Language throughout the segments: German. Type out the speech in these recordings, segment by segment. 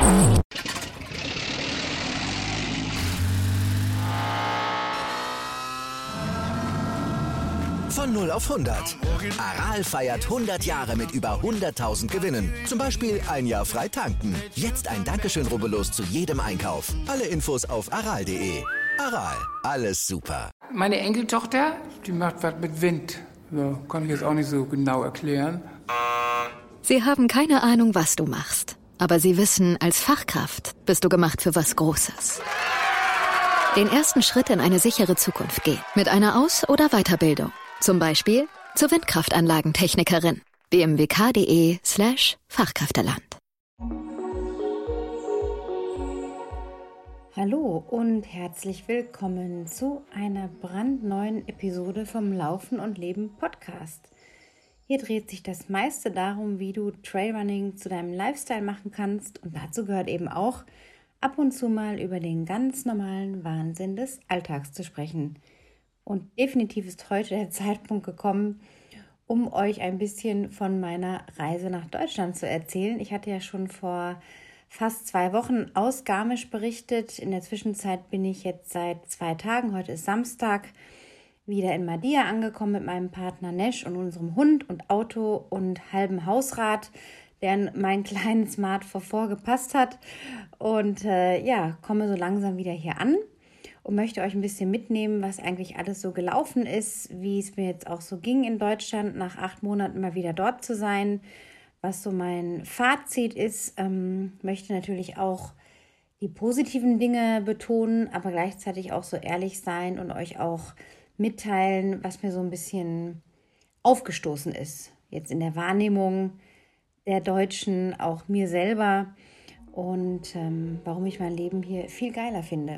Von 0 auf 100. Aral feiert 100 Jahre mit über 100.000 Gewinnen. Zum Beispiel ein Jahr frei tanken. Jetzt ein Dankeschön, rubbellos zu jedem Einkauf. Alle Infos auf aral.de. Aral, alles super. Meine Enkeltochter, die macht was mit Wind. So, kann ich jetzt auch nicht so genau erklären. Sie haben keine Ahnung, was du machst. Aber sie wissen, als Fachkraft bist du gemacht für was Großes. Den ersten Schritt in eine sichere Zukunft gehen. Mit einer Aus- oder Weiterbildung. Zum Beispiel zur Windkraftanlagentechnikerin. bmwk.de/Fachkräfteland. Hallo und herzlich willkommen zu einer brandneuen Episode vom Laufen und Leben Podcast. Hier dreht sich das meiste darum, wie du Trailrunning zu deinem Lifestyle machen kannst, und dazu gehört eben auch, ab und zu mal über den ganz normalen Wahnsinn des Alltags zu sprechen. Und definitiv ist heute der Zeitpunkt gekommen, um euch ein bisschen von meiner Reise nach Deutschland zu erzählen. Ich hatte ja schon vor fast 2 Wochen aus Garmisch berichtet. In der Zwischenzeit bin ich jetzt seit 2 Tagen, heute ist Samstag, wieder in Madia angekommen mit meinem Partner Nesch und unserem Hund und Auto und halbem Hausrat, der in meinen kleinen Smart vorgepasst hat. Und komme so langsam wieder hier an und möchte euch ein bisschen mitnehmen, was eigentlich alles so gelaufen ist, wie es mir jetzt auch so ging in Deutschland, nach 8 Monaten mal wieder dort zu sein, was so mein Fazit ist. Möchte natürlich auch die positiven Dinge betonen, aber gleichzeitig auch so ehrlich sein und euch auch mitteilen, was mir so ein bisschen aufgestoßen ist. Jetzt in der Wahrnehmung der Deutschen, auch mir selber, und warum ich mein Leben hier viel geiler finde.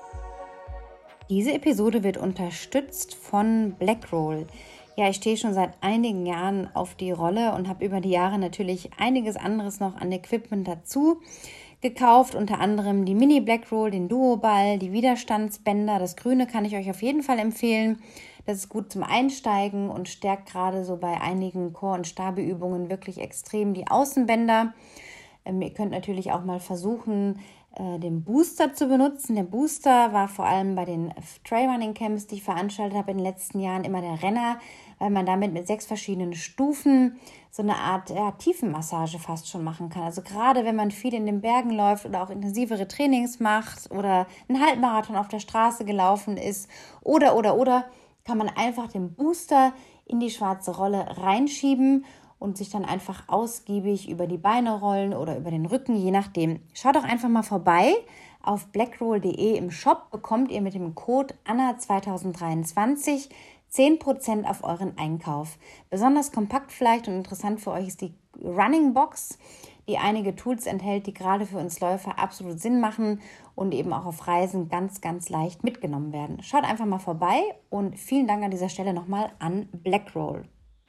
Diese Episode wird unterstützt von Blackroll. Ja, ich stehe schon seit einigen Jahren auf die Rolle und habe über die Jahre natürlich einiges anderes noch an Equipment dazu gekauft. Unter anderem die Mini Blackroll, den Duo-Ball, die Widerstandsbänder. Das Grüne kann ich euch auf jeden Fall empfehlen. Das ist gut zum Einsteigen und stärkt gerade so bei einigen Core- und Stabeübungen wirklich extrem die Außenbänder. Ihr könnt natürlich auch mal versuchen, den Booster zu benutzen. Der Booster war vor allem bei den Trailrunning-Camps, die ich veranstaltet habe in den letzten Jahren, immer der Renner, weil man damit mit 6 verschiedenen Stufen so eine Art Tiefenmassage fast schon machen kann. Also gerade wenn man viel in den Bergen läuft oder auch intensivere Trainings macht oder einen Halbmarathon auf der Straße gelaufen ist oder, kann man einfach den Booster in die schwarze Rolle reinschieben und sich dann einfach ausgiebig über die Beine rollen oder über den Rücken, je nachdem. Schaut doch einfach mal vorbei. Auf blackroll.de im Shop bekommt ihr mit dem Code ANNA2023 10% auf euren Einkauf. Besonders kompakt vielleicht und interessant für euch ist die Running Box, die einige Tools enthält, die gerade für uns Läufer absolut Sinn machen und eben auch auf Reisen ganz, ganz leicht mitgenommen werden. Schaut einfach mal vorbei und vielen Dank an dieser Stelle nochmal an Blackroll.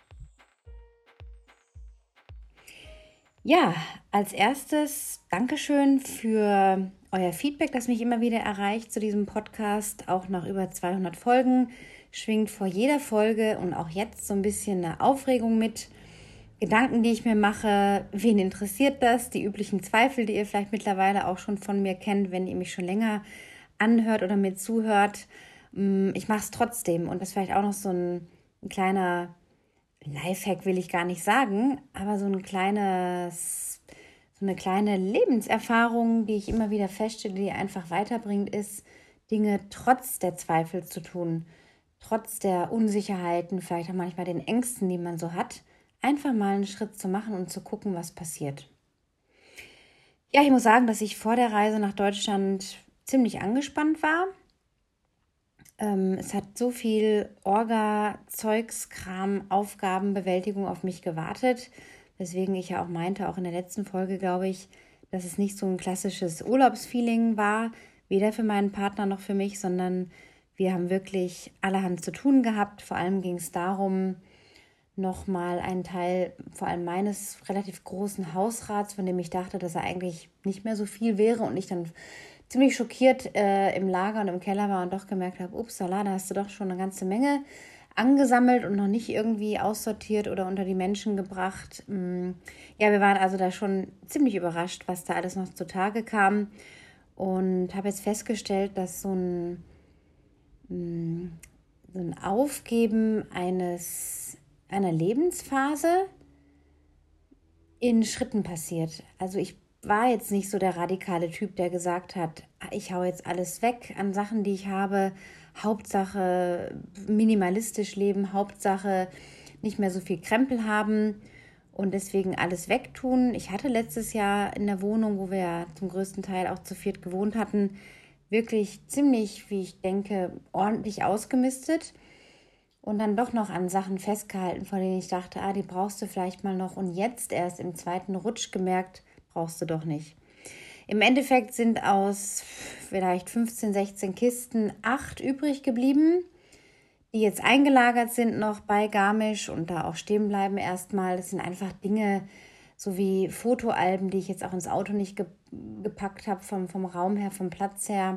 Ja, als erstes Dankeschön für euer Feedback, das mich immer wieder erreicht zu diesem Podcast. Auch nach über 200 Folgen schwingt vor jeder Folge und auch jetzt so ein bisschen eine Aufregung mit. Gedanken, die ich mir mache, wen interessiert das? Die üblichen Zweifel, die ihr vielleicht mittlerweile auch schon von mir kennt, wenn ihr mich schon länger anhört oder mir zuhört. Ich mache es trotzdem, und das ist vielleicht auch noch so ein kleiner Lifehack, will ich gar nicht sagen, aber so eine kleine Lebenserfahrung, die ich immer wieder feststelle, die einfach weiterbringt, ist, Dinge trotz der Zweifel zu tun, trotz der Unsicherheiten, vielleicht auch manchmal den Ängsten, die man so hat, einfach mal einen Schritt zu machen und zu gucken, was passiert. Ja, ich muss sagen, dass ich vor der Reise nach Deutschland ziemlich angespannt war. Es hat so viel Orga-Zeugs, Kram, Aufgabenbewältigung auf mich gewartet, weswegen ich ja auch meinte, auch in der letzten Folge, glaube ich, dass es nicht so ein klassisches Urlaubsfeeling war, weder für meinen Partner noch für mich, sondern wir haben wirklich allerhand zu tun gehabt. Vor allem ging es darum, nochmal einen Teil, vor allem meines relativ großen Hausrats, von dem ich dachte, dass er eigentlich nicht mehr so viel wäre und ich dann ziemlich schockiert im Lager und im Keller war und doch gemerkt habe, upsala, da hast du doch schon eine ganze Menge angesammelt und noch nicht irgendwie aussortiert oder unter die Menschen gebracht. Ja, wir waren also da schon ziemlich überrascht, was da alles noch zutage kam. Und habe jetzt festgestellt, dass so ein Aufgeben einer Lebensphase in Schritten passiert. Also ich war jetzt nicht so der radikale Typ, der gesagt hat, ich hau jetzt alles weg an Sachen, die ich habe. Hauptsache minimalistisch leben, Hauptsache nicht mehr so viel Krempel haben und deswegen alles wegtun. Ich hatte letztes Jahr in der Wohnung, wo wir ja zum größten Teil auch zu viert gewohnt hatten, wirklich ziemlich, wie ich denke, ordentlich ausgemistet und dann doch noch an Sachen festgehalten, von denen ich dachte, die brauchst du vielleicht mal noch und jetzt erst im zweiten Rutsch gemerkt, brauchst du doch nicht. Im Endeffekt sind aus vielleicht 15, 16 Kisten 8 übrig geblieben, die jetzt eingelagert sind noch bei Garmisch und da auch stehen bleiben erstmal. Das sind einfach Dinge, so wie Fotoalben, die ich jetzt auch ins Auto nicht gepackt habe, vom Raum her, vom Platz her.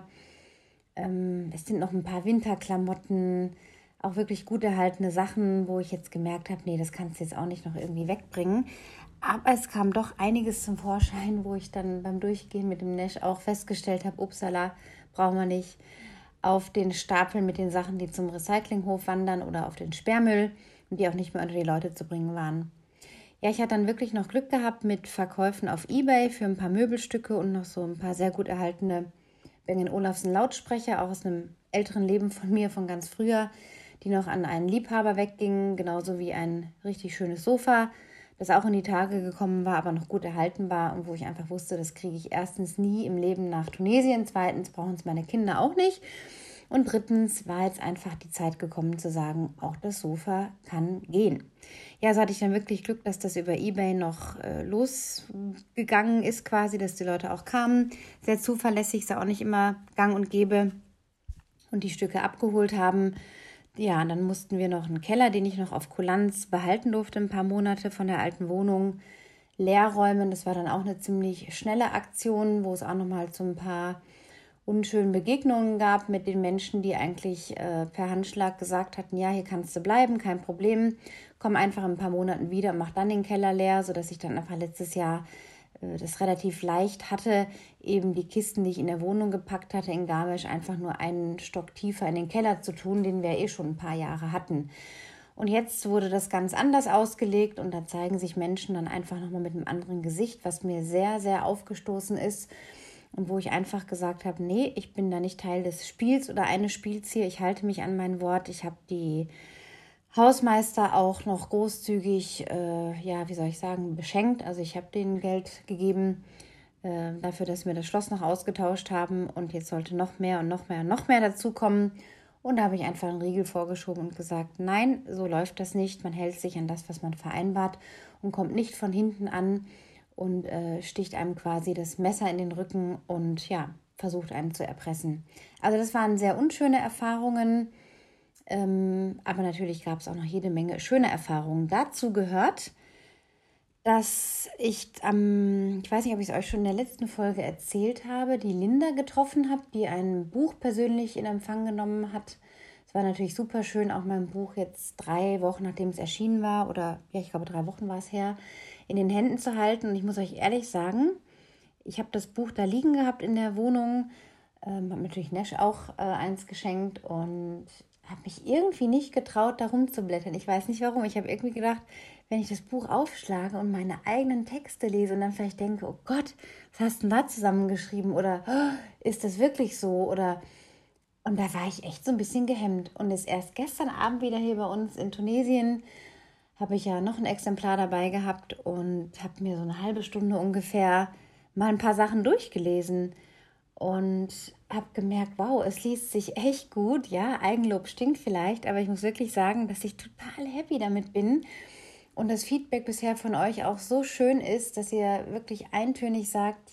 Es sind noch ein paar Winterklamotten, auch wirklich gut erhaltene Sachen, wo ich jetzt gemerkt habe, nee, das kannst du jetzt auch nicht noch irgendwie wegbringen. Aber es kam doch einiges zum Vorschein, wo ich dann beim Durchgehen mit dem Nesch auch festgestellt habe, upsala, brauchen wir nicht auf den Stapel mit den Sachen, die zum Recyclinghof wandern oder auf den Sperrmüll und die auch nicht mehr unter die Leute zu bringen waren. Ja, ich hatte dann wirklich noch Glück gehabt mit Verkäufen auf eBay für ein paar Möbelstücke und noch so ein paar sehr gut erhaltene Bang & Olufsen Lautsprecher, auch aus einem älteren Leben von mir, von ganz früher, die noch an einen Liebhaber weggingen, genauso wie ein richtig schönes Sofa, das auch in die Tage gekommen war, aber noch gut erhalten war und wo ich einfach wusste, das kriege ich erstens nie im Leben nach Tunesien, zweitens brauchen es meine Kinder auch nicht und drittens war jetzt einfach die Zeit gekommen zu sagen, auch das Sofa kann gehen. Ja, so hatte ich dann wirklich Glück, dass das über eBay noch losgegangen ist quasi, dass die Leute auch kamen, sehr zuverlässig, ist auch nicht immer gang und gäbe und die Stücke abgeholt haben. Ja, und dann mussten wir noch einen Keller, den ich noch auf Kulanz behalten durfte, ein paar Monate von der alten Wohnung leer räumen. Das war dann auch eine ziemlich schnelle Aktion, wo es auch nochmal so ein paar unschönen Begegnungen gab mit den Menschen, die eigentlich per Handschlag gesagt hatten, ja, hier kannst du bleiben, kein Problem. Komm einfach in ein paar Monaten wieder und mach dann den Keller leer, sodass ich dann einfach letztes Jahr das relativ leicht hatte, eben die Kisten, die ich in der Wohnung gepackt hatte in Garmisch, einfach nur einen Stock tiefer in den Keller zu tun, den wir schon ein paar Jahre hatten. Und jetzt wurde das ganz anders ausgelegt und da zeigen sich Menschen dann einfach nochmal mit einem anderen Gesicht, was mir sehr, sehr aufgestoßen ist und wo ich einfach gesagt habe, nee, ich bin da nicht Teil des Spiels oder eines Spiels hier, ich halte mich an mein Wort, ich habe die Hausmeister auch noch großzügig, beschenkt. Also ich habe denen Geld gegeben dafür, dass wir das Schloss noch ausgetauscht haben und jetzt sollte noch mehr und noch mehr und noch mehr dazukommen. Und da habe ich einfach einen Riegel vorgeschoben und gesagt, nein, so läuft das nicht. Man hält sich an das, was man vereinbart und kommt nicht von hinten an und sticht einem quasi das Messer in den Rücken und ja, versucht einen zu erpressen. Also das waren sehr unschöne Erfahrungen. Aber natürlich gab es auch noch jede Menge schöne Erfahrungen. Dazu gehört, dass ich ich weiß nicht, ob ich es euch schon in der letzten Folge erzählt habe, die Linda getroffen habe, die ein Buch persönlich in Empfang genommen hat. Es war natürlich super schön, auch mein Buch jetzt 3 Wochen, nachdem es erschienen war, oder ja, ich glaube 3 Wochen war es her, in den Händen zu halten. Und ich muss euch ehrlich sagen, ich habe das Buch da liegen gehabt in der Wohnung, habe natürlich Nesch auch eins geschenkt und habe mich irgendwie nicht getraut, da rumzublättern. Ich weiß nicht warum. Ich habe irgendwie gedacht, wenn ich das Buch aufschlage und meine eigenen Texte lese und dann vielleicht denke, oh Gott, was hast du denn da zusammengeschrieben? Oder ist das wirklich so? Und da war ich echt so ein bisschen gehemmt. Und ist erst gestern Abend wieder hier bei uns in Tunesien, habe ich ja noch ein Exemplar dabei gehabt und habe mir so eine halbe Stunde ungefähr mal ein paar Sachen durchgelesen. Und habe gemerkt, wow, es liest sich echt gut. Ja, Eigenlob stinkt vielleicht, aber ich muss wirklich sagen, dass ich total happy damit bin. Und das Feedback bisher von euch auch so schön ist, dass ihr wirklich einstimmig sagt,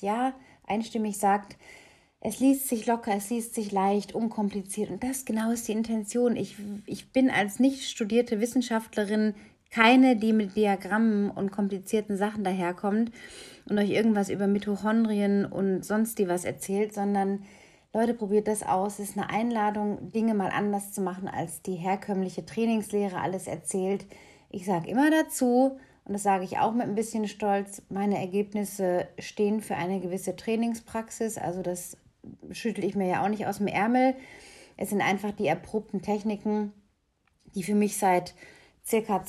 es liest sich locker, es liest sich leicht, unkompliziert. Und das genau ist die Intention. Ich bin als nicht studierte Wissenschaftlerin keine, die mit Diagrammen und komplizierten Sachen daherkommt und euch irgendwas über Mitochondrien und sonst die was erzählt, sondern Leute, probiert das aus. Es ist eine Einladung, Dinge mal anders zu machen, als die herkömmliche Trainingslehre alles erzählt. Ich sage immer dazu, und das sage ich auch mit ein bisschen Stolz, meine Ergebnisse stehen für eine gewisse Trainingspraxis. Also das schüttle ich mir ja auch nicht aus dem Ärmel. Es sind einfach die erprobten Techniken, die für mich seit ca.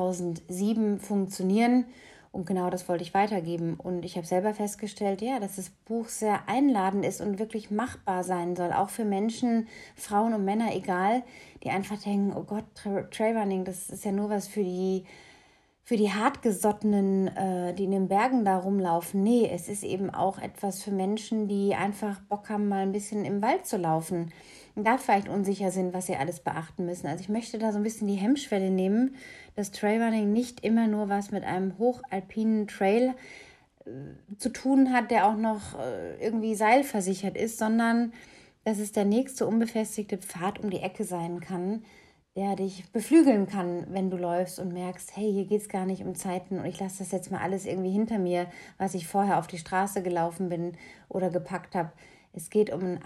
2007 funktionieren. Und genau das wollte ich weitergeben. Und ich habe selber festgestellt, ja, dass das Buch sehr einladend ist und wirklich machbar sein soll. Auch für Menschen, Frauen und Männer, egal, die einfach denken, oh Gott, Trailrunning, das ist ja nur was für die Hartgesottenen, die in den Bergen da rumlaufen. Nee, es ist eben auch etwas für Menschen, die einfach Bock haben, mal ein bisschen im Wald zu laufen und da vielleicht unsicher sind, was sie alles beachten müssen. Also ich möchte da so ein bisschen die Hemmschwelle nehmen, dass Trailrunning nicht immer nur was mit einem hochalpinen Trail zu tun hat, der auch noch irgendwie seilversichert ist, sondern dass es der nächste unbefestigte Pfad um die Ecke sein kann, der dich beflügeln kann, wenn du läufst und merkst, hey, hier geht es gar nicht um Zeiten und ich lasse das jetzt mal alles irgendwie hinter mir, was ich vorher auf die Straße gelaufen bin oder gepackt habe. Es geht um ein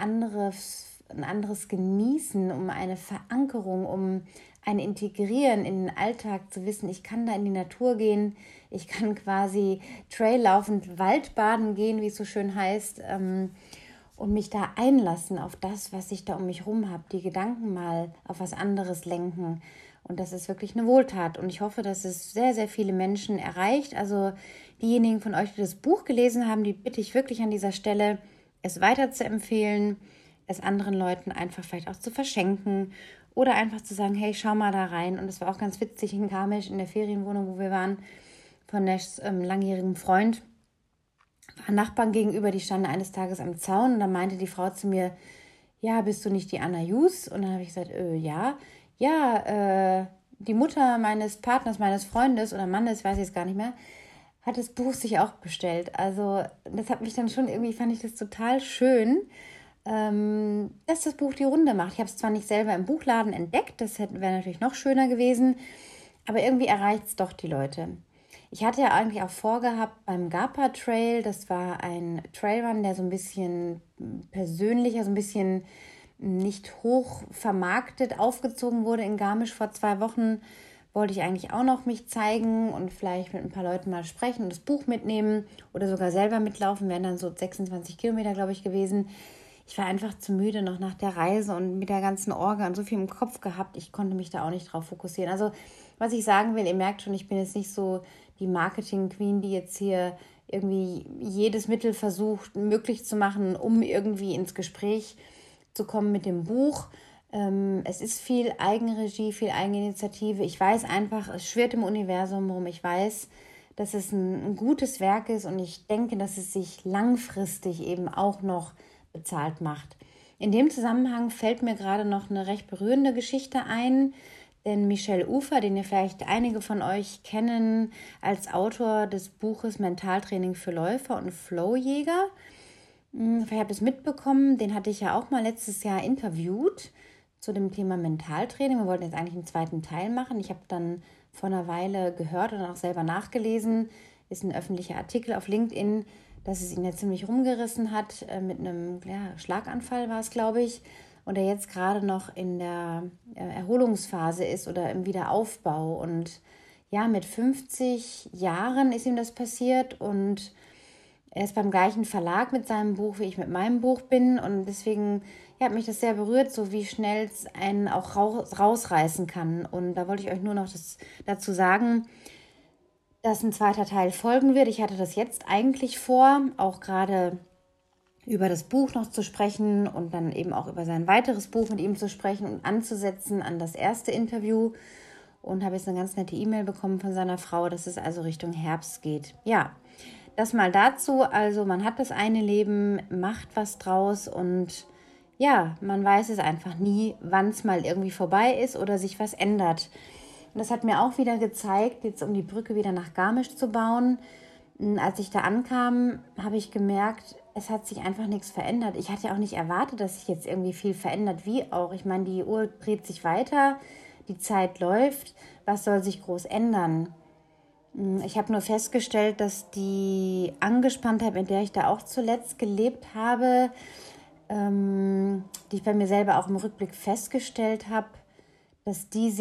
anderes Genießen, um eine Verankerung, um ein Integrieren in den Alltag, zu wissen, ich kann da in die Natur gehen, ich kann quasi traillaufend Waldbaden gehen, wie es so schön heißt, und mich da einlassen auf das, was ich da um mich rum habe, die Gedanken mal auf was anderes lenken. Und das ist wirklich eine Wohltat. Und ich hoffe, dass es sehr, sehr viele Menschen erreicht. Also diejenigen von euch, die das Buch gelesen haben, die bitte ich wirklich an dieser Stelle, es weiter zu empfehlen, es anderen Leuten einfach vielleicht auch zu verschenken oder einfach zu sagen, hey, schau mal da rein. Und es war auch ganz witzig in Garmisch, in der Ferienwohnung, wo wir waren, von Nashs langjährigem Freund, waren Nachbarn gegenüber, die standen eines Tages am Zaun und dann meinte die Frau zu mir, ja, bist du nicht die Anna Jus? Und dann habe ich gesagt, ja, die Mutter meines Partners, meines Freundes oder Mannes, weiß ich jetzt gar nicht mehr, hat das Buch sich auch bestellt. Also das hat mich dann schon irgendwie, fand ich das total schön, dass das Buch die Runde macht. Ich habe es zwar nicht selber im Buchladen entdeckt, das wäre natürlich noch schöner gewesen, aber irgendwie erreicht es doch die Leute. Ich hatte ja eigentlich auch vorgehabt beim Gapa Trail, das war ein Trailrun, der so ein bisschen persönlicher, so ein bisschen nicht hoch vermarktet aufgezogen wurde in Garmisch vor 2 Wochen, wollte ich eigentlich auch noch mich zeigen und vielleicht mit ein paar Leuten mal sprechen und das Buch mitnehmen oder sogar selber mitlaufen, wären dann so 26 Kilometer, glaube ich, gewesen. Ich war einfach zu müde noch nach der Reise und mit der ganzen Orga und so viel im Kopf gehabt, ich konnte mich da auch nicht drauf fokussieren. Also was ich sagen will, ihr merkt schon, ich bin jetzt nicht so die Marketing-Queen, die jetzt hier irgendwie jedes Mittel versucht, möglich zu machen, um irgendwie ins Gespräch zu kommen mit dem Buch. Es ist viel Eigenregie, viel Eigeninitiative. Ich weiß einfach, es schwirrt im Universum rum. Ich weiß, dass es ein gutes Werk ist und ich denke, dass es sich langfristig eben auch noch bezahlt macht. In dem Zusammenhang fällt mir gerade noch eine recht berührende Geschichte ein, denn Michel Ufer, den ihr vielleicht einige von euch kennen als Autor des Buches Mentaltraining für Läufer und Flowjäger, vielleicht habt ihr es mitbekommen, den hatte ich ja auch mal letztes Jahr interviewt zu dem Thema Mentaltraining. Wir wollten jetzt eigentlich einen 2. Teil machen. Ich habe dann vor einer Weile gehört und auch selber nachgelesen, ist ein öffentlicher Artikel auf LinkedIn, dass es ihn ja ziemlich rumgerissen hat, mit einem Schlaganfall war es, glaube ich, und er jetzt gerade noch in der Erholungsphase ist oder im Wiederaufbau. Und ja, mit 50 Jahren ist ihm das passiert und er ist beim gleichen Verlag mit seinem Buch, wie ich mit meinem Buch bin. Und deswegen hat mich das sehr berührt, so wie schnell es einen auch rausreißen kann. Und da wollte ich euch nur noch dazu sagen, dass ein 2. Teil folgen wird. Ich hatte das jetzt eigentlich vor, auch gerade über das Buch noch zu sprechen und dann eben auch über sein weiteres Buch mit ihm zu sprechen und anzusetzen an das erste Interview. Und habe jetzt eine ganz nette E-Mail bekommen von seiner Frau, dass es also Richtung Herbst geht. Ja, das mal dazu. Also man hat das eine Leben, macht was draus und ja, man weiß es einfach nie, wann es mal irgendwie vorbei ist oder sich was ändert. Und das hat mir auch wieder gezeigt, jetzt um die Brücke wieder nach Garmisch zu bauen. Als ich da ankam, habe ich gemerkt, es hat sich einfach nichts verändert. Ich hatte auch nicht erwartet, dass sich jetzt irgendwie viel verändert, wie auch. Ich meine, die Uhr dreht sich weiter, die Zeit läuft. Was soll sich groß ändern? Ich habe nur festgestellt, dass die Angespanntheit, mit der ich da auch zuletzt gelebt habe, die ich bei mir selber auch im Rückblick festgestellt habe, dass ich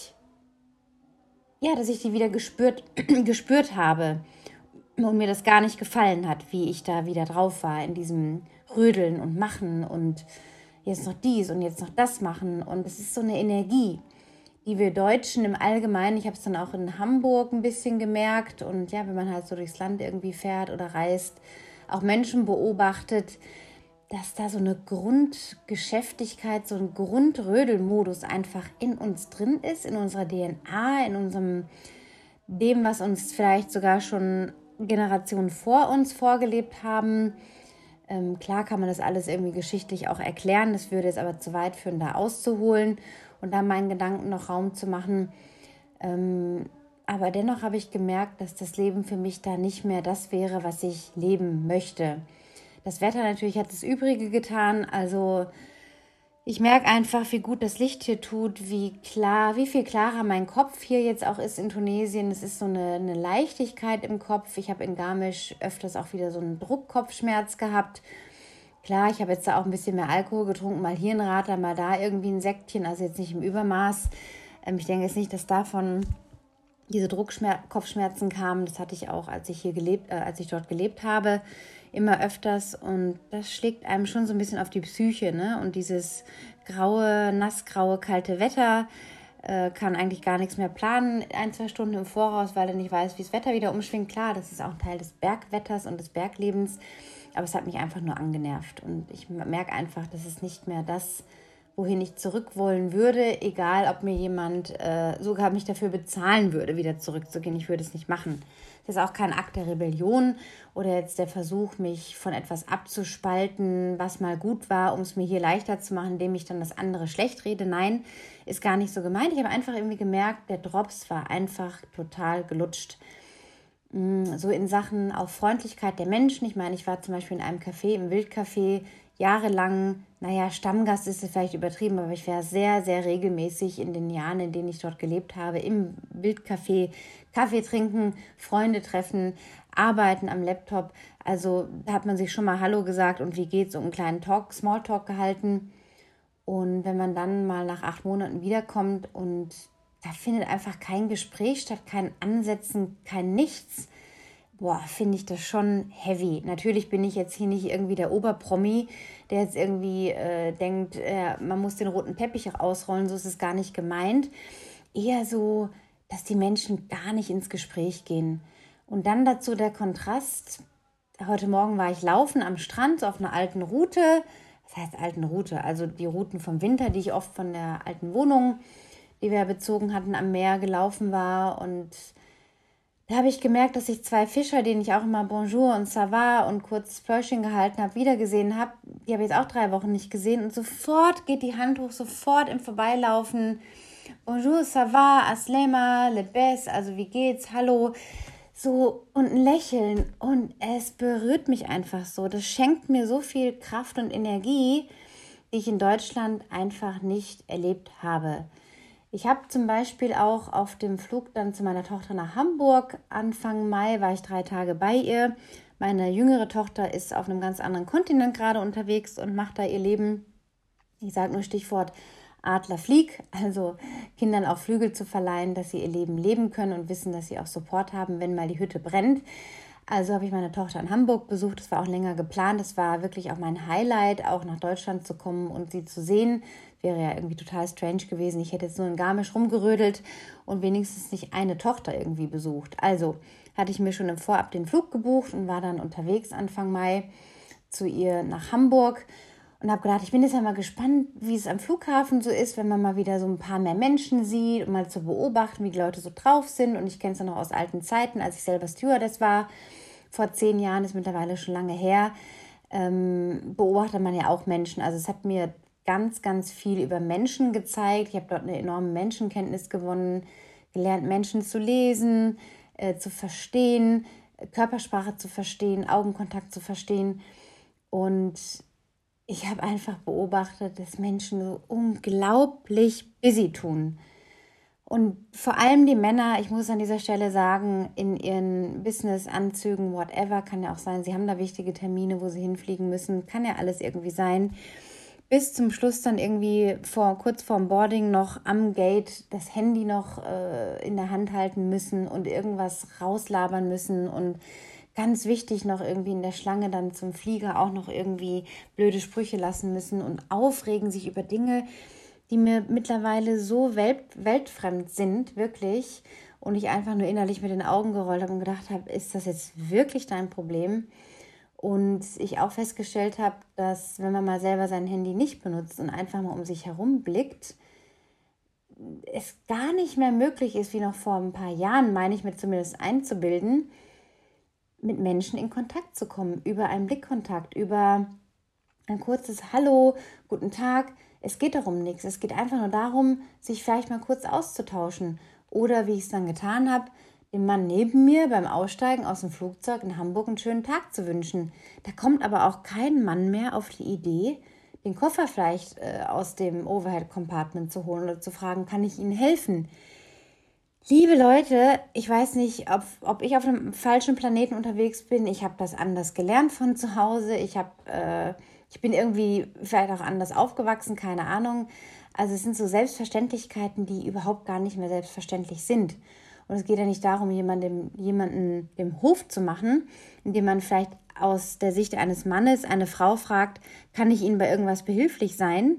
die wieder gespürt habe und mir das gar nicht gefallen hat, wie ich da wieder drauf war in diesem Rödeln und Machen und jetzt noch dies und jetzt noch das machen. Und es ist so eine Energie, die wir Deutschen im Allgemeinen, ich habe es dann auch in Hamburg ein bisschen gemerkt und ja, wenn man halt so durchs Land irgendwie fährt oder reist, auch Menschen beobachtet, dass da so eine Grundgeschäftigkeit, so ein Grundrödelmodus einfach in uns drin ist, in unserer DNA, in dem, was uns vielleicht sogar schon Generationen vor uns vorgelebt haben. Klar kann man das alles irgendwie geschichtlich auch erklären, das würde jetzt aber zu weit führen, da auszuholen und da meinen Gedanken noch Raum zu machen. Aber dennoch habe ich gemerkt, dass das Leben für mich da nicht mehr das wäre, was ich leben möchte. Das Wetter natürlich hat das Übrige getan, also ich merke einfach, wie gut das Licht hier tut, wie viel klarer mein Kopf hier jetzt auch ist in Tunesien. Es ist so eine Leichtigkeit im Kopf. Ich habe in Garmisch öfters auch wieder so einen Druckkopfschmerz gehabt. Klar, ich habe jetzt da auch ein bisschen mehr Alkohol getrunken, mal hier ein Radler, mal da irgendwie ein Säckchen, also jetzt nicht im Übermaß. Ich denke jetzt nicht, dass davon diese Kopfschmerzen kamen. Das hatte ich auch, als ich dort gelebt habe, immer öfters. Und das schlägt einem schon so ein bisschen auf die Psyche, ne? Und dieses nassgraue, kalte Wetter kann eigentlich gar nichts mehr planen, 1-2 Stunden im Voraus, weil er nicht weiß, wie das Wetter wieder umschwingt. Klar, das ist auch ein Teil des Bergwetters und des Berglebens, aber es hat mich einfach nur angenervt. Und ich merke einfach, das ist nicht mehr das, wohin ich zurück wollen würde, egal ob mir jemand sogar mich dafür bezahlen würde, wieder zurückzugehen. Ich würde es nicht machen. Das ist auch kein Akt der Rebellion oder jetzt der Versuch, mich von etwas abzuspalten, was mal gut war, um es mir hier leichter zu machen, indem ich dann das andere schlecht rede. Nein, ist gar nicht so gemeint. Ich habe einfach irgendwie gemerkt, der Drops war einfach total gelutscht. So in Sachen auch Freundlichkeit der Menschen. Ich meine, ich war zum Beispiel in einem Café, im Wildcafé, jahrelang, Stammgast ist es vielleicht übertrieben, aber ich war sehr, sehr regelmäßig in den Jahren, in denen ich dort gelebt habe, im Wildcafé, Kaffee trinken, Freunde treffen, arbeiten am Laptop. Also da hat man sich schon mal Hallo gesagt und wie geht's, und einen kleinen Smalltalk gehalten. Und wenn man dann mal nach 8 Monaten wiederkommt und da findet einfach kein Gespräch statt, kein Ansetzen, kein Nichts, finde ich das schon heavy. Natürlich bin ich jetzt hier nicht irgendwie der Oberpromi, der jetzt irgendwie denkt, man muss den roten Teppich auch ausrollen, so ist es gar nicht gemeint. Eher so, dass die Menschen gar nicht ins Gespräch gehen. Und dann dazu der Kontrast. Heute Morgen war ich laufen am Strand, so auf einer alten Route. Was heißt alten Route? Also die Routen vom Winter, die ich oft von der alten Wohnung, die wir bezogen hatten, am Meer gelaufen war. Und da habe ich gemerkt, dass ich 2 Fischer, denen ich auch immer Bonjour und Ça va und kurz Spörchen gehalten habe, wiedergesehen habe. Die habe ich jetzt auch 3 Wochen nicht gesehen. Und sofort geht die Hand hoch, sofort im Vorbeilaufen. Bonjour, ça va, aslema, lebes, also wie geht's, hallo. So, und ein Lächeln. Und es berührt mich einfach so. Das schenkt mir so viel Kraft und Energie, die ich in Deutschland einfach nicht erlebt habe. Ich habe zum Beispiel auch auf dem Flug dann zu meiner Tochter nach Hamburg, Anfang Mai war ich 3 Tage bei ihr. Meine jüngere Tochter ist auf einem ganz anderen Kontinent gerade unterwegs und macht da ihr Leben. Ich sage nur Stichwort Adlerflieg, also Kindern auch Flügel zu verleihen, dass sie ihr Leben leben können und wissen, dass sie auch Support haben, wenn mal die Hütte brennt. Also habe ich meine Tochter in Hamburg besucht, das war auch länger geplant, das war wirklich auch mein Highlight, auch nach Deutschland zu kommen und sie zu sehen. Wäre ja irgendwie total strange gewesen, ich hätte jetzt nur in Garmisch rumgerödelt und wenigstens nicht eine Tochter irgendwie besucht. Also hatte ich mir schon im Vorab den Flug gebucht und war dann unterwegs Anfang Mai zu ihr nach Hamburg. Und habe gedacht, ich bin jetzt ja mal gespannt, wie es am Flughafen so ist, wenn man mal wieder so ein paar mehr Menschen sieht und mal zu beobachten, wie die Leute so drauf sind. Und ich kenne es ja noch aus alten Zeiten, als ich selber Stewardess war. Vor 10 Jahren, ist mittlerweile schon lange her, beobachtet man ja auch Menschen. Also es hat mir ganz, ganz viel über Menschen gezeigt. Ich habe dort eine enorme Menschenkenntnis gewonnen, gelernt, Menschen zu lesen, zu verstehen, Körpersprache zu verstehen, Augenkontakt zu verstehen. Und ich habe einfach beobachtet, dass Menschen so unglaublich busy tun. Und vor allem die Männer, ich muss an dieser Stelle sagen, in ihren Business-Anzügen, whatever, kann ja auch sein, sie haben da wichtige Termine, wo sie hinfliegen müssen, kann ja alles irgendwie sein. Bis zum Schluss dann irgendwie kurz vorm Boarding noch am Gate das Handy noch in der Hand halten müssen und irgendwas rauslabern müssen und ganz wichtig noch irgendwie in der Schlange dann zum Flieger auch noch irgendwie blöde Sprüche lassen müssen und aufregen sich über Dinge, die mir mittlerweile so weltfremd sind, wirklich, und ich einfach nur innerlich mit den Augen gerollt habe und gedacht habe, ist das jetzt wirklich dein Problem? Und ich auch festgestellt habe, dass wenn man mal selber sein Handy nicht benutzt und einfach mal um sich herum blickt, es gar nicht mehr möglich ist, wie noch vor ein paar Jahren, meine ich mir zumindest einzubilden, mit Menschen in Kontakt zu kommen, über einen Blickkontakt, über ein kurzes Hallo, guten Tag. Es geht darum nichts. Es geht einfach nur darum, sich vielleicht mal kurz auszutauschen. Oder wie ich es dann getan habe, dem Mann neben mir beim Aussteigen aus dem Flugzeug in Hamburg einen schönen Tag zu wünschen. Da kommt aber auch kein Mann mehr auf die Idee, den Koffer vielleicht aus dem Overhead-Compartment zu holen oder zu fragen, kann ich Ihnen helfen? Liebe Leute, ich weiß nicht, ob ich auf einem falschen Planeten unterwegs bin. Ich habe das anders gelernt von zu Hause. Ich bin irgendwie vielleicht auch anders aufgewachsen, keine Ahnung. Also es sind so Selbstverständlichkeiten, die überhaupt gar nicht mehr selbstverständlich sind. Und es geht ja nicht darum, jemanden dem Hof zu machen, indem man vielleicht aus der Sicht eines Mannes eine Frau fragt, kann ich Ihnen bei irgendwas behilflich sein?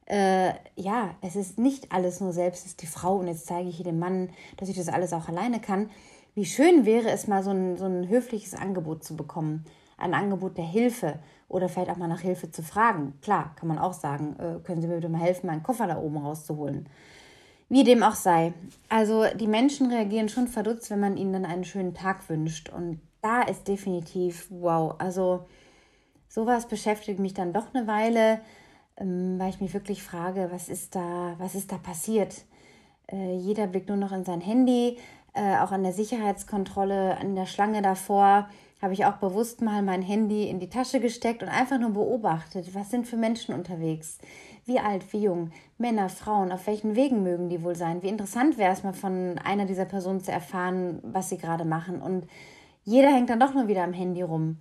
Es ist nicht alles nur selbst, es ist die Frau und jetzt zeige ich hier dem Mann, dass ich das alles auch alleine kann. Wie schön wäre es mal so ein höfliches Angebot zu bekommen, ein Angebot der Hilfe oder vielleicht auch mal nach Hilfe zu fragen. Klar, kann man auch sagen, können Sie mir bitte mal helfen, meinen Koffer da oben rauszuholen. Wie dem auch sei. Also die Menschen reagieren schon verdutzt, wenn man ihnen dann einen schönen Tag wünscht. Und da ist definitiv, wow, also sowas beschäftigt mich dann doch eine Weile, weil ich mich wirklich frage, was ist da passiert? Jeder blickt nur noch in sein Handy, auch an der Sicherheitskontrolle, an der Schlange davor habe ich auch bewusst mal mein Handy in die Tasche gesteckt und einfach nur beobachtet, was sind für Menschen unterwegs, wie alt, wie jung, Männer, Frauen, auf welchen Wegen mögen die wohl sein, wie interessant wäre es mal von einer dieser Personen zu erfahren, was sie gerade machen, und jeder hängt dann doch nur wieder am Handy rum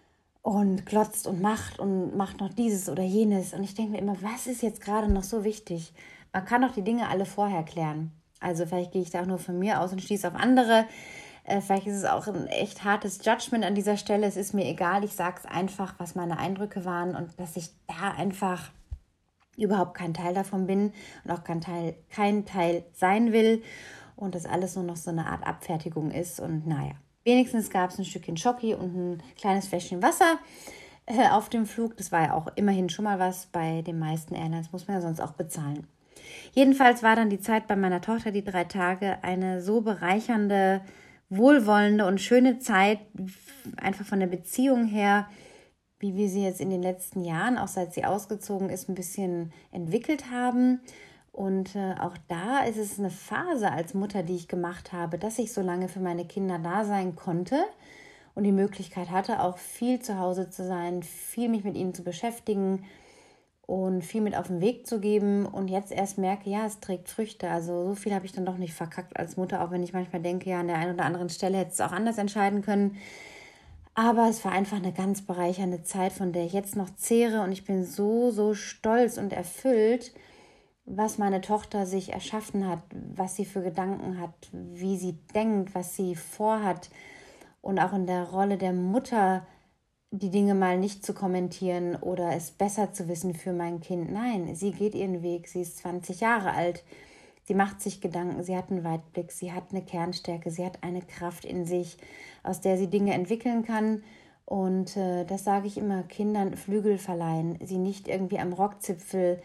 und glotzt und macht noch dieses oder jenes, und ich denke mir immer, was ist jetzt gerade noch so wichtig? Man kann doch die Dinge alle vorher klären. Also vielleicht gehe ich da auch nur von mir aus und schließe auf andere. Vielleicht ist es auch ein echt hartes Judgment an dieser Stelle. Es ist mir egal, ich sage es einfach, was meine Eindrücke waren und dass ich da einfach überhaupt kein Teil davon bin und auch kein Teil sein will und das alles nur noch so eine Art Abfertigung ist. Und naja, wenigstens gab es ein Stückchen Schoki und ein kleines Fläschchen Wasser auf dem Flug. Das war ja auch immerhin schon mal was. Bei den meisten Airlines muss man ja sonst auch bezahlen. Jedenfalls war dann die Zeit bei meiner Tochter, die 3 Tage, eine so bereichernde, wohlwollende und schöne Zeit, einfach von der Beziehung her, wie wir sie jetzt in den letzten Jahren, auch seit sie ausgezogen ist, ein bisschen entwickelt haben. Und auch da ist es eine Phase als Mutter, die ich gemacht habe, dass ich so lange für meine Kinder da sein konnte und die Möglichkeit hatte, auch viel zu Hause zu sein, viel mich mit ihnen zu beschäftigen und viel mit auf den Weg zu geben, und jetzt erst merke, ja, es trägt Früchte. Also so viel habe ich dann doch nicht verkackt als Mutter, auch wenn ich manchmal denke, ja, an der einen oder anderen Stelle hätte es auch anders entscheiden können. Aber es war einfach eine ganz bereichernde Zeit, von der ich jetzt noch zehre, und ich bin so, so stolz und erfüllt, was meine Tochter sich erschaffen hat, was sie für Gedanken hat, wie sie denkt, was sie vorhat, und auch in der Rolle der Mutter die Dinge mal nicht zu kommentieren oder es besser zu wissen für mein Kind. Nein, sie geht ihren Weg, sie ist 20 Jahre alt, sie macht sich Gedanken, sie hat einen Weitblick, sie hat eine Kernstärke, sie hat eine Kraft in sich, aus der sie Dinge entwickeln kann. Und das sage ich immer, Kindern Flügel verleihen, sie nicht irgendwie am Rockzipfel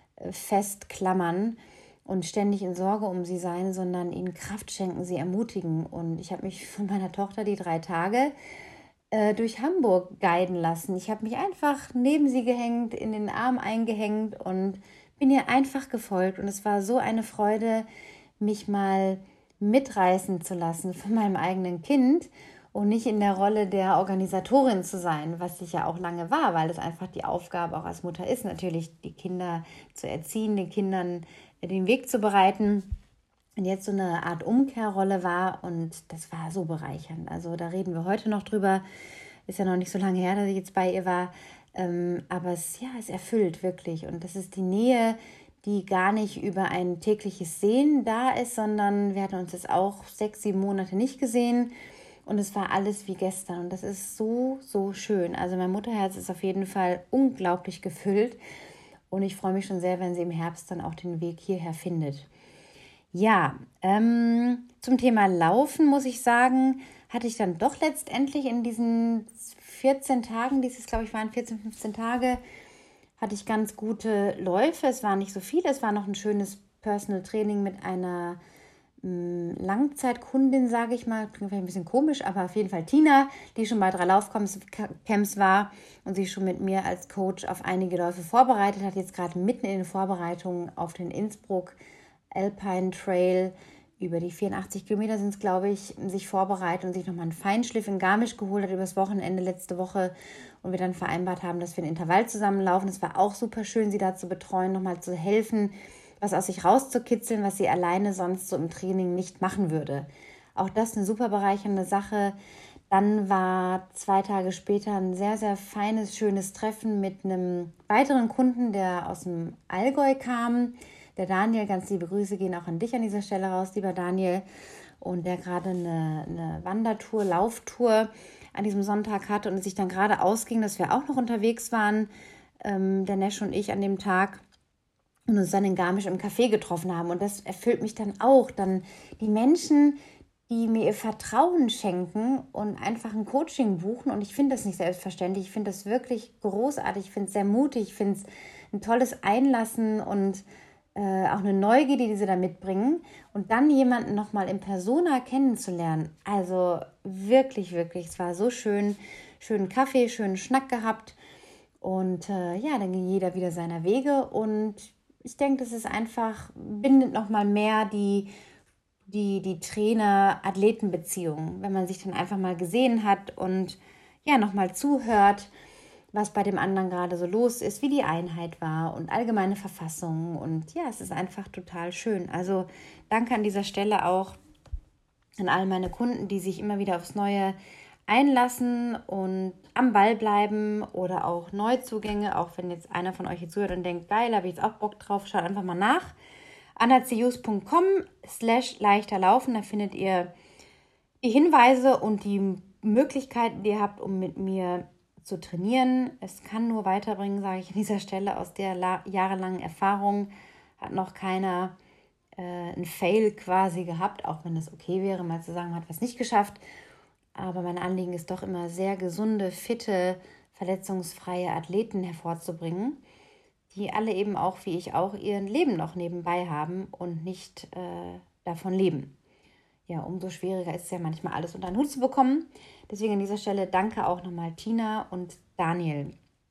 festklammern und ständig in Sorge um sie sein, sondern ihnen Kraft schenken, sie ermutigen. Und ich habe mich von meiner Tochter die 3 Tage durch Hamburg guiden lassen. Ich habe mich einfach neben sie gehängt, in den Arm eingehängt und bin ihr einfach gefolgt. Und es war so eine Freude, mich mal mitreißen zu lassen von meinem eigenen Kind und nicht in der Rolle der Organisatorin zu sein, was ich ja auch lange war, weil es einfach die Aufgabe auch als Mutter ist, natürlich die Kinder zu erziehen, den Kindern den Weg zu bereiten. und jetzt so eine Art Umkehrrolle war und das war so bereichernd. Also da reden wir heute noch drüber. Ist ja noch nicht so lange her, dass ich jetzt bei ihr war. Aber es erfüllt wirklich. Und das ist die Nähe, die gar nicht über ein tägliches Sehen da ist, sondern wir hatten uns jetzt auch 6, 7 Monate nicht gesehen. Und es war alles wie gestern. Und das ist so, so schön. Also mein Mutterherz ist auf jeden Fall unglaublich gefüllt. Und ich freue mich schon sehr, wenn sie im Herbst dann auch den Weg hierher findet. Ja, zum Thema Laufen muss ich sagen, hatte ich dann doch letztendlich in diesen 14 Tagen, glaube ich, waren 14, 15 Tage, hatte ich ganz gute Läufe. Es war nicht so viel, es war noch ein schönes Personal Training mit einer Langzeitkundin, sage ich mal, klingt vielleicht ein bisschen komisch, aber auf jeden Fall Tina, die schon bei 3 Laufcamps war und sich schon mit mir als Coach auf einige Läufe vorbereitet hat, jetzt gerade mitten in den Vorbereitungen auf den Innsbruck Alpine Trail, über die 84 Kilometer sind es, glaube ich, sich vorbereitet und sich nochmal einen Feinschliff in Garmisch geholt hat übers Wochenende letzte Woche und wir dann vereinbart haben, dass wir ein Intervall zusammenlaufen. Es war auch super schön, sie da zu betreuen, nochmal zu helfen, was aus sich rauszukitzeln, was sie alleine sonst so im Training nicht machen würde. Auch das eine super bereichernde Sache. Dann war 2 Tage später ein sehr, sehr feines, schönes Treffen mit einem weiteren Kunden, der aus dem Allgäu kam. Der Daniel, ganz liebe Grüße gehen auch an dich an dieser Stelle raus, lieber Daniel. Und der gerade eine Wandertour, Lauftour an diesem Sonntag hatte und es sich dann gerade ausging, dass wir auch noch unterwegs waren, der Nesch und ich an dem Tag und uns dann in Garmisch im Café getroffen haben. Und das erfüllt mich dann auch. Dann die Menschen, die mir ihr Vertrauen schenken und einfach ein Coaching buchen. Und ich finde das nicht selbstverständlich. Ich finde das wirklich großartig. Ich finde es sehr mutig. Ich finde es ein tolles Einlassen und auch eine Neugierde, die sie da mitbringen. Und dann jemanden nochmal in Persona kennenzulernen. Also wirklich, wirklich. Es war so schön. Schönen Kaffee, schönen Schnack gehabt. Und dann ging jeder wieder seiner Wege. Und ich denke, das ist einfach, bindet nochmal mehr die Trainer-Athleten-Beziehung, wenn man sich dann einfach mal gesehen hat und nochmal zuhört, was bei dem anderen gerade so los ist, wie die Einheit war und allgemeine Verfassung. Und es ist einfach total schön. Also danke an dieser Stelle auch an all meine Kunden, die sich immer wieder aufs Neue einlassen und am Ball bleiben oder auch Neuzugänge, auch wenn jetzt einer von euch hier zuhört und denkt, geil, habe ich jetzt auch Bock drauf, schaut einfach mal nach. annazius.com/leichterlaufen, da findet ihr die Hinweise und die Möglichkeiten, die ihr habt, um mit mir zu trainieren. Es kann nur weiterbringen, sage ich an dieser Stelle, aus der jahrelangen Erfahrung hat noch keiner einen Fail quasi gehabt, auch wenn es okay wäre, mal zu sagen, man hat was nicht geschafft. Aber mein Anliegen ist doch immer, sehr gesunde, fitte, verletzungsfreie Athleten hervorzubringen, die alle eben auch, wie ich auch, ihr Leben noch nebenbei haben und nicht davon leben. Ja, umso schwieriger ist es ja manchmal, alles unter den Hut zu bekommen. Deswegen an dieser Stelle danke auch nochmal Tina und Daniel.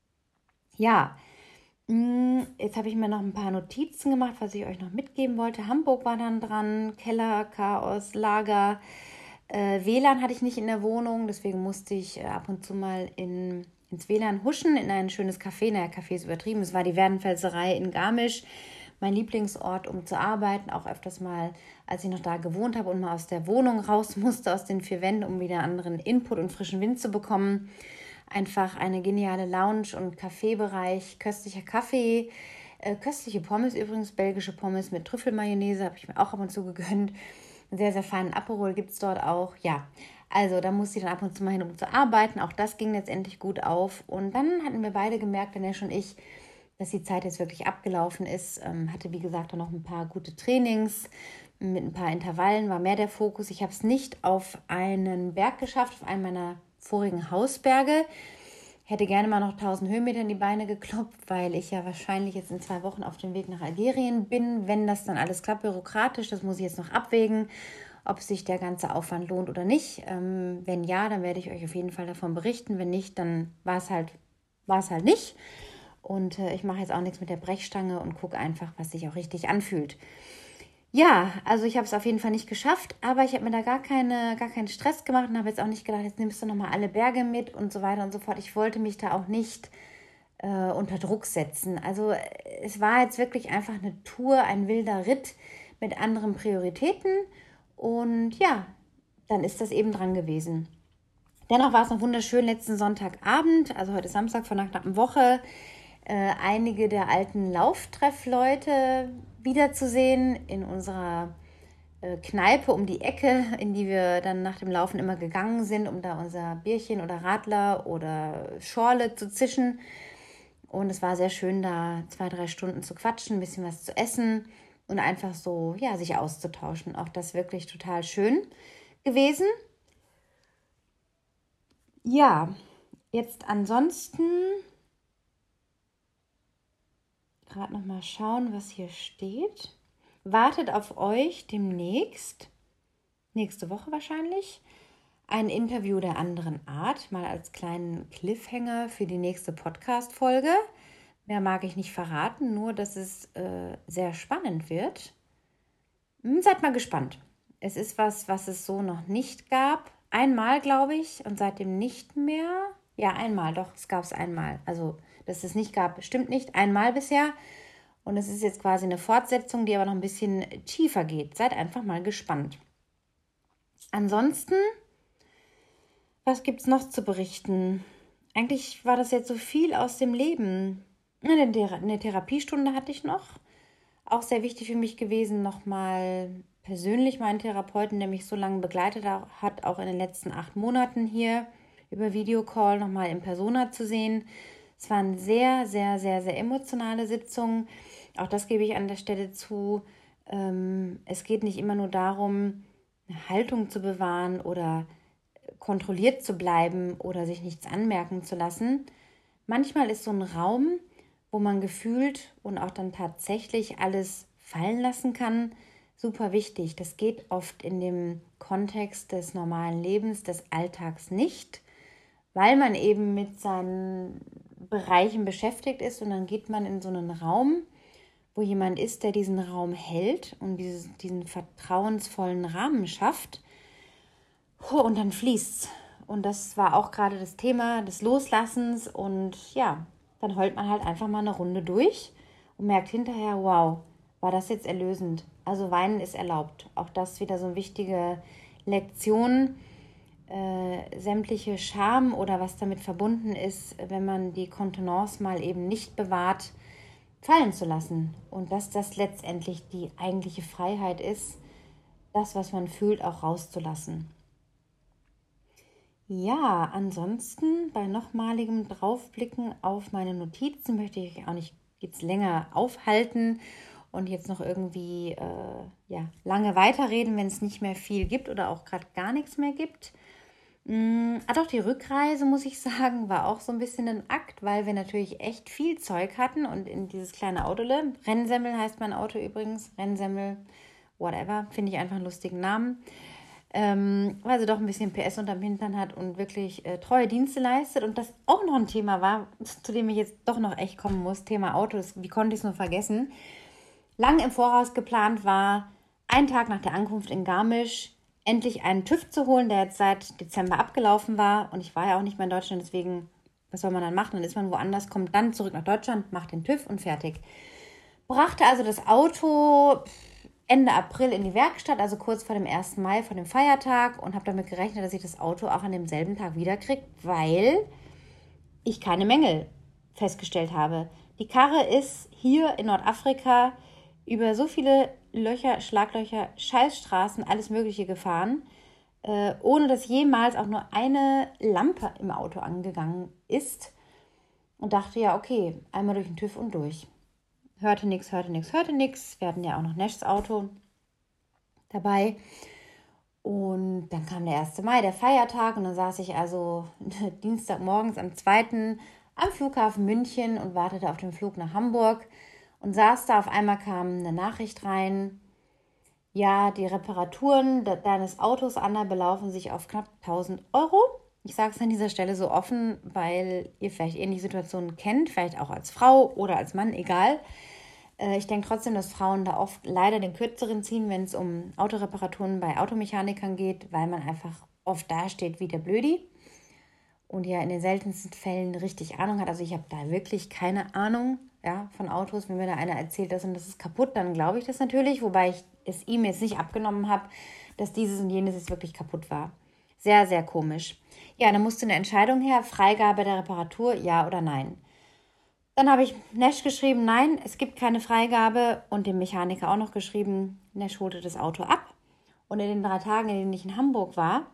Ja, jetzt habe ich mir noch ein paar Notizen gemacht, was ich euch noch mitgeben wollte. Hamburg war dann dran, Keller, Chaos, Lager. WLAN hatte ich nicht in der Wohnung, deswegen musste ich ab und zu mal ins WLAN huschen, in ein schönes Café. Naja, Café ist übertrieben. Es war die Werdenfelserei in Garmisch, mein Lieblingsort, um zu arbeiten. Auch öfters mal, als ich noch da gewohnt habe und mal aus der Wohnung raus musste, aus den 4 Wänden, um wieder anderen Input und frischen Wind zu bekommen. Einfach eine geniale Lounge- und Kaffeebereich, köstlicher Kaffee, köstliche Pommes übrigens, belgische Pommes mit Trüffelmayonnaise, habe ich mir auch ab und zu gegönnt. Einen sehr, sehr feinen Aperol gibt es dort auch. Ja, also da musste ich dann ab und zu mal hin, um zu arbeiten. Auch das ging letztendlich gut auf. Und dann hatten wir beide gemerkt, Nesch und ich, dass die Zeit jetzt wirklich abgelaufen ist. Hatte, wie gesagt, dann noch ein paar gute Trainings mit ein paar Intervallen, war mehr der Fokus. Ich habe es nicht auf einen Berg geschafft, auf einen meiner vorigen Hausberge. Hätte gerne mal noch 1000 Höhenmeter in die Beine geklopft, weil ich ja wahrscheinlich jetzt in 2 Wochen auf dem Weg nach Algerien bin. Wenn das dann alles klappt, bürokratisch, das muss ich jetzt noch abwägen, ob sich der ganze Aufwand lohnt oder nicht. Wenn ja, dann werde ich euch auf jeden Fall davon berichten. Wenn nicht, dann war es halt nicht. Und ich mache jetzt auch nichts mit der Brechstange und gucke einfach, was sich auch richtig anfühlt. Ja, also ich habe es auf jeden Fall nicht geschafft, aber ich habe mir da gar keinen Stress gemacht und habe jetzt auch nicht gedacht, jetzt nimmst du nochmal alle Berge mit und so weiter und so fort. Ich wollte mich da auch nicht unter Druck setzen. Also es war jetzt wirklich einfach eine Tour, ein wilder Ritt mit anderen Prioritäten und ja, dann ist das eben dran gewesen. Dennoch war es noch wunderschön letzten Sonntagabend, also heute Samstag vor einer knappen Woche, einige der alten Lauftreffleute wiederzusehen in unserer Kneipe um die Ecke, in die wir dann nach dem Laufen immer gegangen sind, um da unser Bierchen oder Radler oder Schorle zu zischen. Und es war sehr schön, da 2-3 Stunden zu quatschen, ein bisschen was zu essen und einfach so, ja, sich auszutauschen. Auch das wirklich total schön gewesen. Ja, jetzt ansonsten gerade noch mal schauen, was hier steht. Wartet auf euch demnächst, nächste Woche wahrscheinlich, ein Interview der anderen Art, mal als kleinen Cliffhanger für die nächste Podcast-Folge. Mehr mag ich nicht verraten, nur dass es sehr spannend wird. Seid mal gespannt. Es ist was es so noch nicht gab. Einmal, glaube ich, und seitdem nicht mehr. Ja, einmal, doch, es gab es einmal. Also, dass es nicht gab, stimmt nicht. Einmal bisher. Und es ist jetzt quasi eine Fortsetzung, die aber noch ein bisschen tiefer geht. Seid einfach mal gespannt. Ansonsten, was gibt es noch zu berichten? Eigentlich war das jetzt so viel aus dem Leben. Eine Therapiestunde hatte ich noch. Auch sehr wichtig für mich gewesen, nochmal persönlich meinen Therapeuten, der mich so lange begleitet hat, auch in den letzten 8 Monaten hier über Videocall nochmal in Persona zu sehen. Es waren sehr, sehr, sehr, sehr emotionale Sitzungen. Auch das gebe ich an der Stelle zu. Es geht nicht immer nur darum, eine Haltung zu bewahren oder kontrolliert zu bleiben oder sich nichts anmerken zu lassen. Manchmal ist so ein Raum, wo man gefühlt und auch dann tatsächlich alles fallen lassen kann, super wichtig. Das geht oft in dem Kontext des normalen Lebens, des Alltags nicht, weil man eben mit seinen Bereichen beschäftigt ist und dann geht man in so einen Raum, wo jemand ist, der diesen Raum hält und diesen vertrauensvollen Rahmen schafft und dann fließt's. Und das war auch gerade das Thema des Loslassens und ja, dann heult man halt einfach mal eine Runde durch und merkt hinterher, wow, war das jetzt erlösend. Also weinen ist erlaubt. Auch das wieder so eine wichtige Lektion. Sämtliche Scham oder was damit verbunden ist, wenn man die Kontenance mal eben nicht bewahrt, fallen zu lassen. Und dass das letztendlich die eigentliche Freiheit ist, das, was man fühlt, auch rauszulassen. Ja, ansonsten bei nochmaligem Draufblicken auf meine Notizen möchte ich auch nicht jetzt länger aufhalten und jetzt noch irgendwie lange weiterreden, wenn es nicht mehr viel gibt oder auch gerade gar nichts mehr gibt. Doch, die Rückreise, muss ich sagen, war auch so ein bisschen ein Akt, weil wir natürlich echt viel Zeug hatten und in dieses kleine Autole, Rennsemmel heißt mein Auto übrigens, Rennsemmel, whatever, finde ich einfach einen lustigen Namen, weil sie doch ein bisschen PS unterm Hintern hat und wirklich treue Dienste leistet und das auch noch ein Thema war, zu dem ich jetzt doch noch echt kommen muss, Thema Autos, wie konnte ich es nur vergessen. Lang im Voraus geplant war, einen Tag nach der Ankunft in Garmisch endlich einen TÜV zu holen, der jetzt seit Dezember abgelaufen war. Und ich war ja auch nicht mehr in Deutschland, deswegen, was soll man dann machen? Dann ist man woanders, kommt dann zurück nach Deutschland, macht den TÜV und fertig. Brachte also das Auto Ende April in die Werkstatt, also kurz vor dem 1. Mai, vor dem Feiertag und habe damit gerechnet, dass ich das Auto auch an demselben Tag wiederkriege, weil ich keine Mängel festgestellt habe. Die Karre ist hier in Nordafrika über so viele Löcher, Schlaglöcher, Scheißstraßen, alles Mögliche gefahren, ohne dass jemals auch nur eine Lampe im Auto angegangen ist und dachte, ja, okay, einmal durch den TÜV und durch. Hörte nichts. Wir hatten ja auch noch Nashs Auto dabei und dann kam der 1. Mai, der Feiertag und dann saß ich also Dienstagmorgens am 2. am Flughafen München und wartete auf den Flug nach Hamburg. Und saß da, auf einmal kam eine Nachricht rein, ja, die Reparaturen deines Autos, Anna, belaufen sich auf knapp 1.000 Euro. Ich sage es an dieser Stelle so offen, weil ihr vielleicht ähnliche Situationen kennt, vielleicht auch als Frau oder als Mann, egal. Ich denke trotzdem, dass Frauen da oft leider den Kürzeren ziehen, wenn es um Autoreparaturen bei Automechanikern geht, weil man einfach oft dasteht wie der Blödi und ja in den seltensten Fällen richtig Ahnung hat. Also ich habe da wirklich keine Ahnung. ja, von Autos. Wenn mir da einer erzählt, das ist kaputt, dann glaube ich das natürlich, wobei ich es ihm jetzt nicht abgenommen habe, dass dieses und jenes jetzt wirklich kaputt war. Sehr, sehr komisch. Ja, dann musste eine Entscheidung her, Freigabe der Reparatur, ja oder nein. Dann habe ich Nesch geschrieben, nein, es gibt keine Freigabe und dem Mechaniker auch noch geschrieben, Nesch holte das Auto ab. Und in den 3 Tagen, in denen ich in Hamburg war,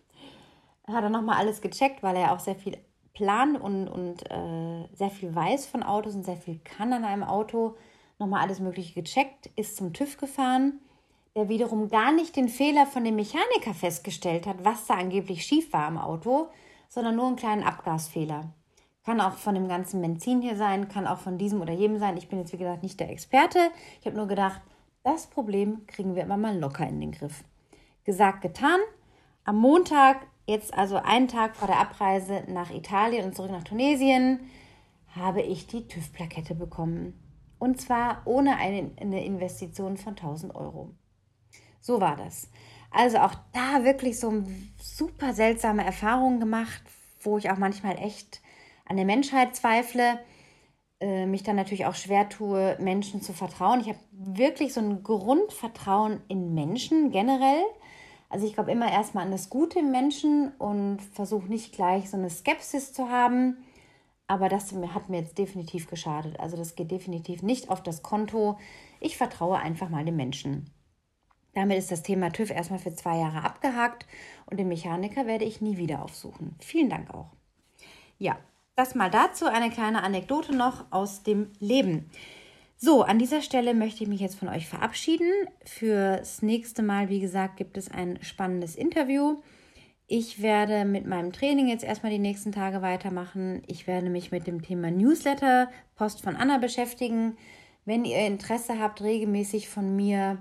hat er nochmal alles gecheckt, weil er auch sehr viel plant und sehr viel weiß von Autos und sehr viel kann an einem Auto. Nochmal alles Mögliche gecheckt, ist zum TÜV gefahren, der wiederum gar nicht den Fehler von dem Mechaniker festgestellt hat, was da angeblich schief war am Auto, sondern nur einen kleinen Abgasfehler. Kann auch von dem ganzen Benzin hier sein, kann auch von diesem oder jenem sein. Ich bin jetzt, wie gesagt, nicht der Experte. Ich habe nur gedacht, das Problem kriegen wir immer mal locker in den Griff. Gesagt, getan. Am Montag, jetzt also einen Tag vor der Abreise nach Italien und zurück nach Tunesien, habe ich die TÜV-Plakette bekommen. Und zwar ohne eine Investition von 1.000 Euro. So war das. Also auch da wirklich so super seltsame Erfahrungen gemacht, wo ich auch manchmal echt an der Menschheit zweifle, mich dann natürlich auch schwer tue, Menschen zu vertrauen. Ich habe wirklich so ein Grundvertrauen in Menschen generell. Also ich glaube immer erstmal an das Gute im Menschen und versuche nicht gleich so eine Skepsis zu haben. Aber das hat mir jetzt definitiv geschadet. Also das geht definitiv nicht auf das Konto. Ich vertraue einfach mal den Menschen. Damit ist das Thema TÜV erstmal für 2 Jahre abgehakt und den Mechaniker werde ich nie wieder aufsuchen. Vielen Dank auch. Ja, das mal dazu, eine kleine Anekdote noch aus dem Leben. So, an dieser Stelle möchte ich mich jetzt von euch verabschieden. Fürs nächste Mal, wie gesagt, gibt es ein spannendes Interview. Ich werde mit meinem Training jetzt erstmal die nächsten Tage weitermachen. Ich werde mich mit dem Thema Newsletter, Post von Anna beschäftigen. Wenn ihr Interesse habt, regelmäßig von mir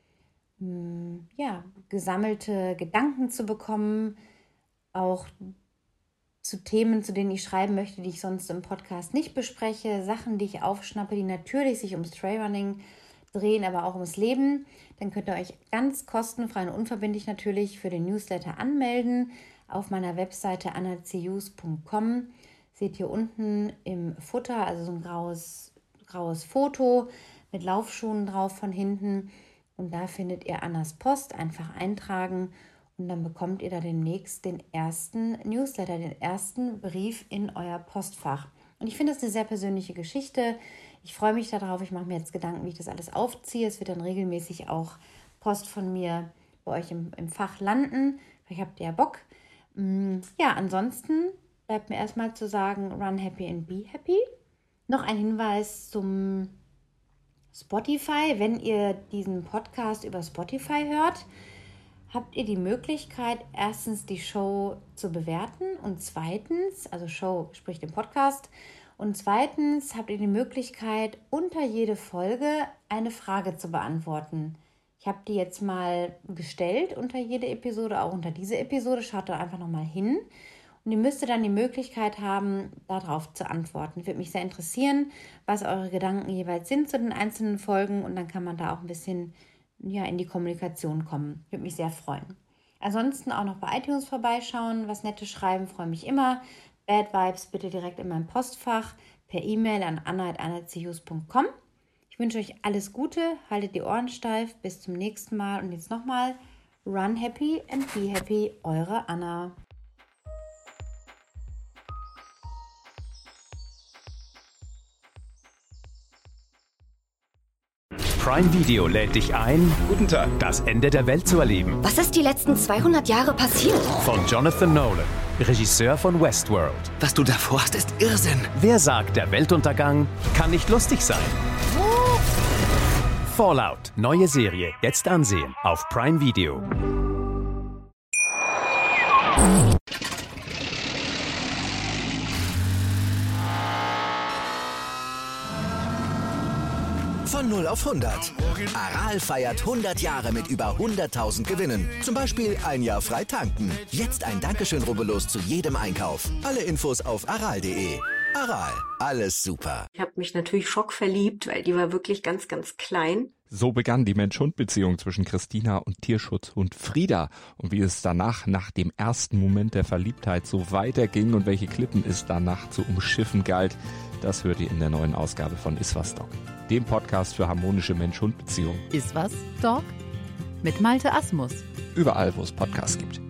gesammelte Gedanken zu bekommen, auch zu Themen, zu denen ich schreiben möchte, die ich sonst im Podcast nicht bespreche, Sachen, die ich aufschnappe, die natürlich sich ums Trailrunning drehen, aber auch ums Leben, dann könnt ihr euch ganz kostenfrei und unverbindlich natürlich für den Newsletter anmelden. Auf meiner Webseite annacus.com seht ihr unten im Footer, also so ein graues Foto mit Laufschuhen drauf von hinten. Und da findet ihr Annas Post, einfach eintragen und dann bekommt ihr da demnächst den ersten Newsletter, den ersten Brief in euer Postfach. Und ich finde das eine sehr persönliche Geschichte. Ich freue mich darauf, ich mache mir jetzt Gedanken, wie ich das alles aufziehe. Es wird dann regelmäßig auch Post von mir bei euch im Fach landen. Vielleicht habt ihr ja Bock. Ja, ansonsten bleibt mir erstmal zu sagen, run happy and be happy. Noch ein Hinweis zum Spotify. Wenn ihr diesen Podcast über Spotify hört, habt ihr die Möglichkeit, erstens die Show zu bewerten und zweitens, also Show sprich den Podcast, und zweitens habt ihr die Möglichkeit, unter jede Folge eine Frage zu beantworten. Ich habe die jetzt mal gestellt unter jede Episode, auch unter diese Episode. Schaut da einfach nochmal hin. Und ihr müsstet dann die Möglichkeit haben, darauf zu antworten. Würde mich sehr interessieren, was eure Gedanken jeweils sind zu den einzelnen Folgen. Und dann kann man da auch ein bisschen in die Kommunikation kommen. Würde mich sehr freuen. Ansonsten auch noch bei iTunes vorbeischauen, was Nettes schreiben, freue mich immer. Bad Vibes bitte direkt in meinem Postfach per E-Mail an anna@annacus.com. Ich wünsche euch alles Gute, haltet die Ohren steif, bis zum nächsten Mal. Und jetzt nochmal, run happy and be happy, eure Anna. Prime Video lädt dich ein, guten Tag, das Ende der Welt zu erleben. Was ist die letzten 200 Jahre passiert? Von Jonathan Nolan, Regisseur von Westworld. Was du da vorhast, ist Irrsinn. Wer sagt, der Weltuntergang kann nicht lustig sein? Fallout, neue Serie, jetzt ansehen auf Prime Video. Von 0 auf 100. Aral feiert 100 Jahre mit über 100.000 Gewinnen. Zum Beispiel ein Jahr frei tanken. Jetzt ein Dankeschön, rubbellos zu jedem Einkauf. Alle Infos auf aral.de. Aral, alles super. Ich habe mich natürlich schockverliebt, weil die war wirklich ganz, ganz klein. So begann die Mensch-Hund-Beziehung zwischen Christina und Tierschutzhund Frieda. Und wie es danach, nach dem ersten Moment der Verliebtheit, so weiterging und welche Klippen es danach zu umschiffen galt, Das hört ihr in der neuen Ausgabe von Iswas Dog, dem Podcast für harmonische Mensch-Hund-Beziehungen. Iswas Dog? Mit Malte Asmus. Überall, wo es Podcasts gibt.